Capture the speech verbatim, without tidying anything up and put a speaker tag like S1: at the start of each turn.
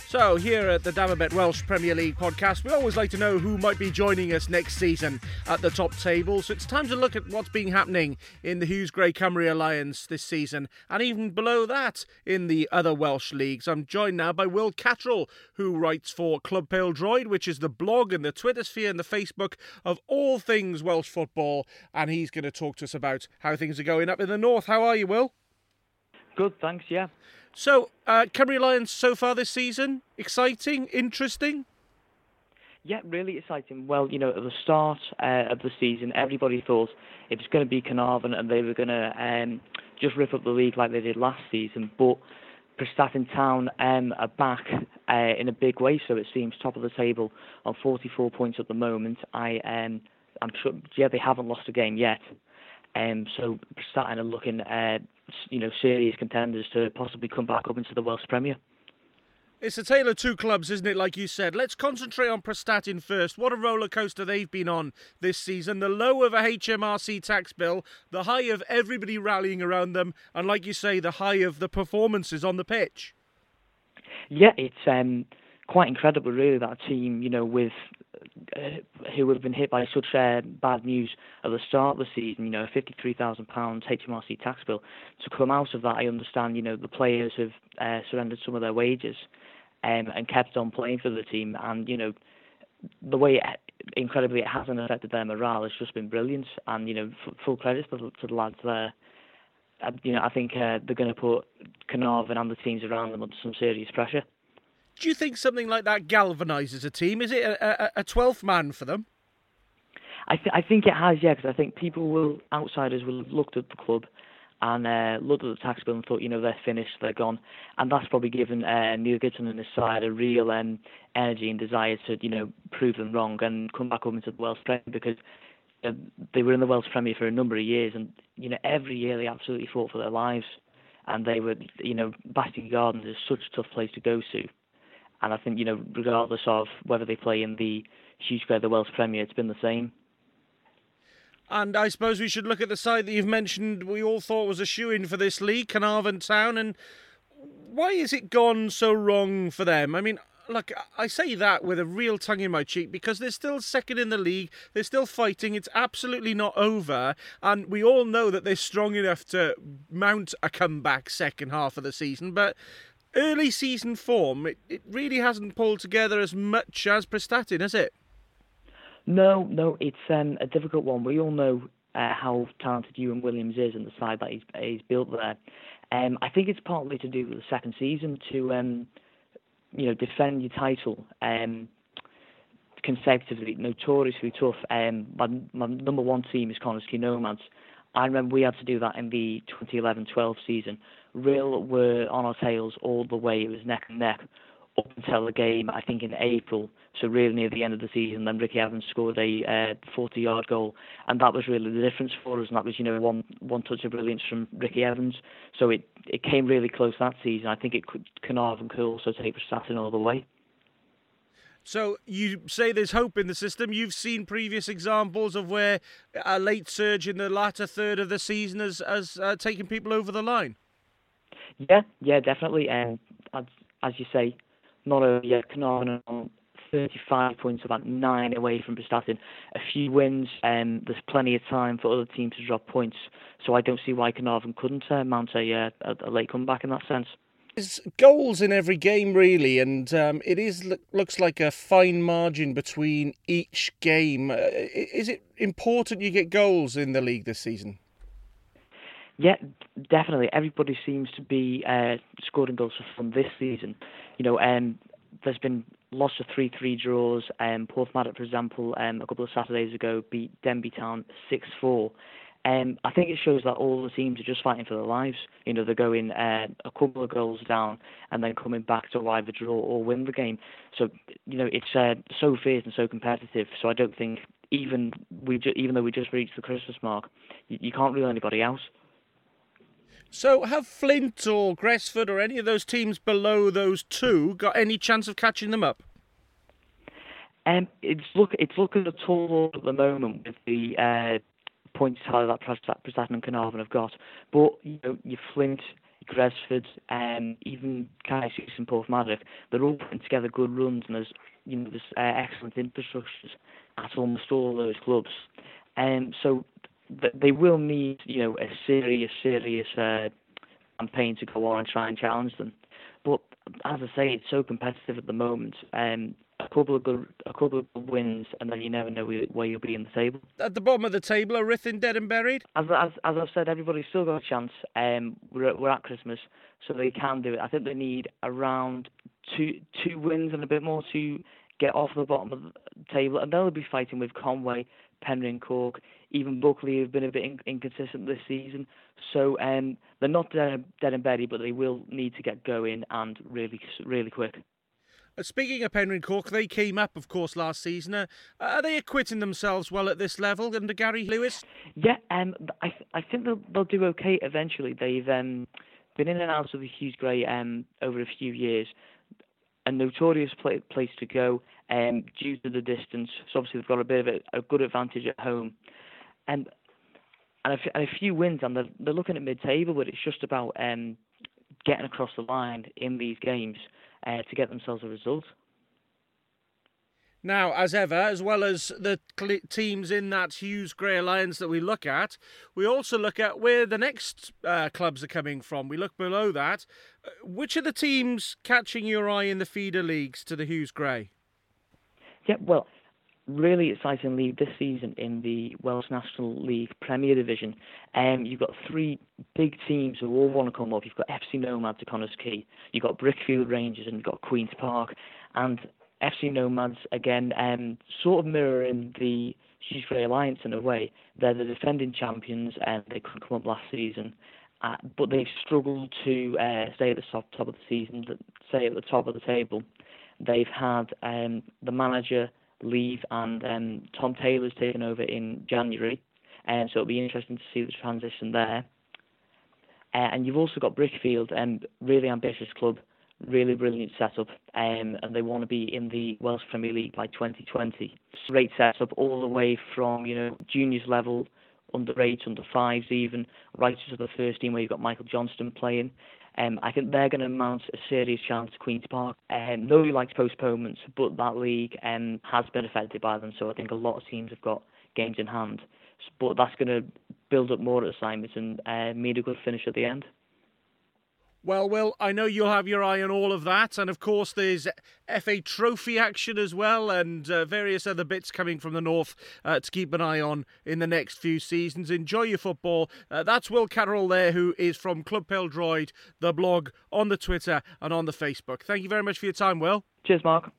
S1: So, here at the Davabet Welsh Premier League podcast, we always like to know who might be joining us next season at the top table. So it's time to look at what's been happening in the Hughes Grey Cymru Alliance this season, and even below that in the other Welsh leagues. I'm joined now by Will Cattrall, who writes for Club Pêl Droed, which is the blog and the Twitter sphere and the Facebook of all things Welsh football. And he's going to talk to us about how things are going up in the north. How are you, Will?
S2: Good, thanks, yeah.
S1: So, uh, Cymru Alliance so far this season? Exciting? Interesting?
S2: Yeah, really exciting. Well, you know, at the start uh, of the season, everybody thought it was going to be Carnarvon and they were going to um, just rip up the league like they did last season. But Prestatyn Town um, are back uh, in a big way, so it seems top of the table on forty-four points at the moment. I, um, I'm sure, yeah, they haven't lost a game yet. Um, so Prestatyn are looking, uh, you know, serious contenders to possibly come back up into the Welsh Premier.
S1: It's a tale of two clubs, isn't it, like you said? Let's concentrate on Prestatyn first. What a roller coaster they've been on this season. The low of a H M R C tax bill, the high of everybody rallying around them, and like you say, the high of the performances on the pitch.
S2: Yeah, it's um, quite incredible, really, that a team, you know, with uh, who have been hit by such uh, bad news at the start of the season, you know, a fifty-three thousand pounds H M R C tax bill. To come out of that, I understand, you know, the players have uh, surrendered some of their wages um, and kept on playing for the team. And, you know, the way, it, incredibly, it hasn't affected their morale has just been brilliant. And, you know, f- full credit to, to the lads there. Uh, you know, I think uh, they're going to put Carnarvon and the teams around them under some serious pressure.
S1: Do you think something like that galvanises a team? Is it a, a, a twelfth man for them?
S2: I, th- I think it has, yeah, because I think people will, outsiders will have looked at the club and uh, looked at the tax bill and thought, you know, they're finished, they're gone. And that's probably given uh, Neil Gibson and his side a real um, energy and desire to, you know, prove them wrong and come back up into the Welsh Premier, because uh, they were in the Welsh Premier for a number of years, and, you know, every year they absolutely fought for their lives. And they were, you know, Bastion Gardens is such a tough place to go to. And I think, you know, regardless of whether they play in the Hughes Grey or the Welsh Premier, it's been the same.
S1: And I suppose we should look at the side that you've mentioned we all thought was a shoo-in for this league, Carnarvon Town. And why has it gone so wrong for them? I mean, look, I say that with a real tongue in my cheek because they're still second in the league. They're still fighting. It's absolutely not over. And we all know that they're strong enough to mount a comeback second half of the season. But early season form, it, it really hasn't pulled together as much as Prestatyn, has it?
S2: No, no, it's um, a difficult one. We all know uh, how talented Ewan Williams is and the side that he's, he's built there. Um, I think it's partly to do with the second season to, um, you know, defend your title um, consecutively, notoriously tough. Um, my, my number one team is Connors-Key Nomads. I remember we had to do that in the twenty eleven twelve season. Real were on our tails all the way. It was neck and neck up until the game, I think, in April. So really near the end of the season, then Ricky Evans scored a uh, forty-yard goal, and that was really the difference for us. And that was, you know, one one touch of brilliance from Ricky Evans. So it, it came really close that season. I think it could Carnarvon could also take Prestatyn all the way.
S1: So you say there's hope in the system. You've seen previous examples of where a late surge in the latter third of the season has, has uh, taken people over the line.
S2: Yeah, yeah, definitely. And um, as, as you say, not only yet, Carnarvon on thirty-five points, about nine away from Prestatyn. A few wins, and um, there's plenty of time for other teams to drop points. So I don't see why Carnarvon couldn't uh, mount a, uh, a late comeback in that sense.
S1: There's goals in every game, really, and um, it is looks like a fine margin between each game. Uh, is it important you get goals in the league this season?
S2: Yeah, definitely. Everybody seems to be uh, scoring goals for fun this season. You know, um, there's been lots of three three draws. Um, Porthmadog, for example, um, a couple of Saturdays ago beat Denby Town six four. Um, I think it shows that all the teams are just fighting for their lives. You know, they're going uh, a couple of goals down and then coming back to either draw or win the game. So, you know, it's uh, so fierce and so competitive. So I don't think even we ju- even though we just reached the Christmas mark, you, you can't rule anybody out.
S1: So have Flint or Gresford or any of those teams below those two got any chance of catching them up?
S2: Um, it's look it's looking a tall at the moment with the uh, points tally that Prestatyn and Carnarvon have got. But you know, your Flint, Gresford, um, even Kaisus and Porthmadog, they're all putting together good runs, and there's you know there's uh, excellent infrastructures at almost all those clubs. Um, so th- they will need you know a serious, serious uh, campaign to go on and try and challenge them. But as I say, it's so competitive at the moment. Um, a couple of good, a couple of good wins, and then you never know where you'll be in the table.
S1: At the bottom of the table, are Ruthin dead and buried?
S2: As as as I've said, everybody's still got a chance. Um, we're we're at Christmas, so they can do it. I think they need around two two wins and a bit more to get off the bottom of the table, and they'll be fighting with Conway, Penryn and Cork, even Buckley, who've been a bit in- inconsistent this season. So um, they're not dead, dead and buried, but they will need to get going and really really quick.
S1: Speaking of Penryn Cork, they came up, of course, last season. Uh, are they acquitting themselves well at this level under Gary Lewis?
S2: Yeah, um, I th- I think they'll they'll do okay eventually. They've um, been in and out of the Hughes Grey um, over a few years. A notorious play- place to go um, due to the distance. So obviously they've got a bit of a, a good advantage at home, and and a, f- and a few wins, and they're, they're looking at mid-table, but it's just about um, getting across the line in these games uh, to get themselves a result.
S1: Now, as ever, as well as the cl- teams in that Hughes Grey Alliance that we look at, we also look at where the next uh, clubs are coming from. We look below that. Uh, which are the teams catching your eye in the feeder leagues to the Hughes Grey?
S2: Yeah, well, really exciting league this season in the Welsh National League Premier Division. Um, you've got three big teams who all want to come up. You've got F C Nomads at Connors Quay, you've got Brickfield Rangers, and you've got Queen's Park. And F C Nomads, again, um, sort of mirroring the Hughes Grey Alliance in a way. They're the defending champions, and they couldn't come up last season. Uh, but they've struggled to uh, stay at the top, top of the season, stay at the top of the table. They've had um, the manager leave, and um, Tom Taylor's taken over in January, and so it'll be interesting to see the transition there. Uh, and you've also got Brickfield, um, really ambitious club, really brilliant setup, um, and they want to be in the Welsh Premier League by twenty twenty. Great setup all the way from you know juniors level, under eights, under fives even, right to the first team where you've got Michael Johnston playing. Um, I think they're going to mount a serious challenge to Queen's Park. Um, nobody likes postponements, but that league um, has been affected by them, so I think a lot of teams have got games in hand. But that's going to build up more assignments and uh, mean a good finish at the end.
S1: Well, Will, I know you'll have your eye on all of that. And, of course, there's F A Trophy action as well, and uh, various other bits coming from the north uh, to keep an eye on in the next few seasons. Enjoy your football. Uh, that's Will Carroll there, who is from Club Peldroid, the blog, on the Twitter and on the Facebook. Thank you very much for your time, Will.
S2: Cheers, Mark.